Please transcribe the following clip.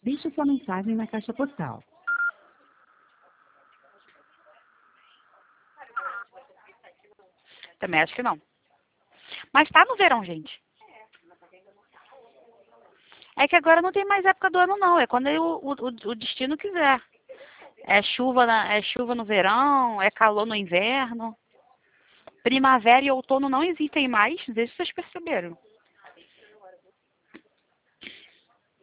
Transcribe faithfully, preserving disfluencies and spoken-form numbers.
Deixe sua mensagem na caixa postal. Também acho que não. Mas tá no verão, gente. É que agora não tem mais época do ano, não. É quando o, o, o destino quiser. É chuva, na, é chuva no verão, é calor no inverno. Primavera e outono não existem mais, não sei se vocês perceberam.